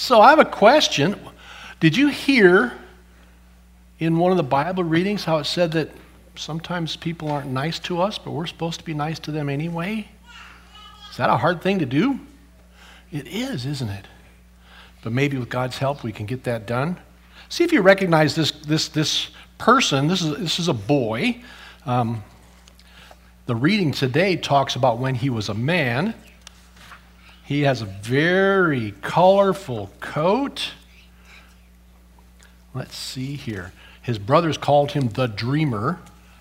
So I have a question. Did you hear in one of the Bible readings how it said that sometimes people aren't nice to us, but we're supposed to be nice to them anyway? Is that a hard thing to do? It is, isn't it? But maybe with God's help we can get that done. See if you recognize this person. This is a boy. The reading today talks about when he was a man. He has a very colorful coat. Let's see here. His brothers called him the Dreamer.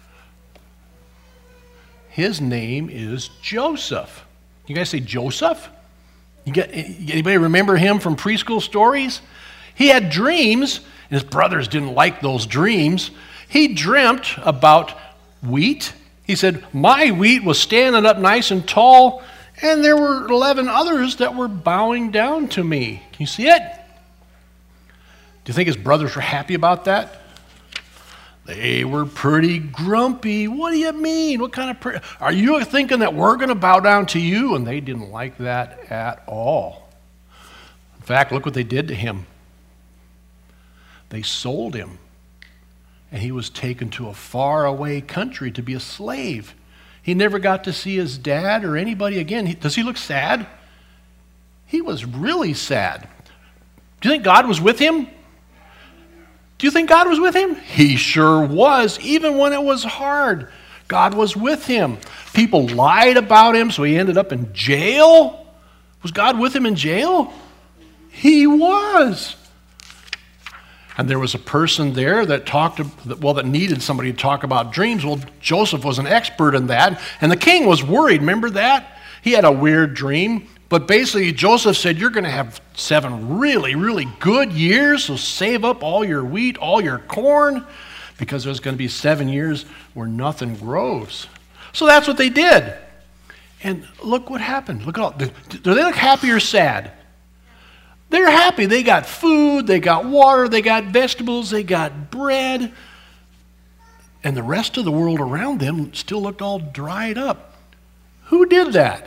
His name is Joseph. You guys say Joseph? Anybody remember him from preschool stories? He had dreams, and his brothers didn't like those dreams. He dreamt about wheat. He said, my wheat was standing up nice and tall, and there were 11 others that were bowing down to me. Can you see it? Do you think his brothers were happy about that? They were pretty grumpy. What do you mean? What kind of are you thinking that we're going to bow down to you? And they didn't like that at all. In fact, look what they did to him. They sold him, and he was taken to a faraway country to be a slave. He never got to see his dad or anybody again. Does he look sad? He was really sad. Do you think God was with him? Do you think God was with him? He sure was. Even when it was hard, God was with him. People lied about him, so he ended up in jail. Was God with him in jail? He was. And there was a person there that that needed somebody to talk about dreams. Well, Joseph was an expert in that, and the king was worried. Remember that? He had a weird dream. But basically, Joseph said, you're going to have 7 really, really good years, so save up all your wheat, all your corn, because there's going to be 7 years where nothing grows. So that's what they did. And look what happened. Look at all. Do they look happy or sad? They're happy. They got food, they got water, they got vegetables, they got bread. And the rest of the world around them still looked all dried up. Who did that?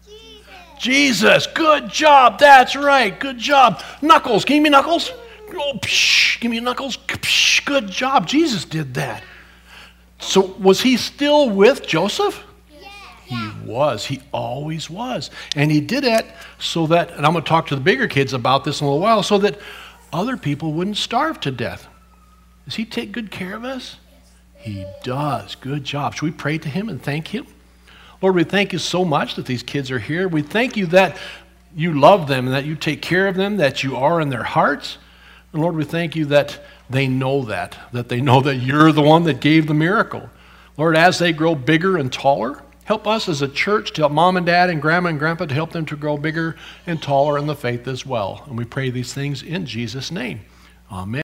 Jesus, good job. That's right, good job. Knuckles, give me Knuckles. Oh, psh, give me Knuckles. Psh, good job. Jesus did that. So was he still with Joseph? He was. He always was. And he did it so that, and I'm going to talk to the bigger kids about this in a little while, so that other people wouldn't starve to death. Does he take good care of us? He does. Good job. Should we pray to him and thank him? Lord, we thank you so much that these kids are here. We thank you that you love them and that you take care of them, that you are in their hearts. And Lord, we thank you that they know that they know that you're the one that gave the miracle. Lord, as they grow bigger and taller, help us as a church to help mom and dad and grandma and grandpa to help them to grow bigger and taller in the faith as well. And we pray these things in Jesus' name. Amen.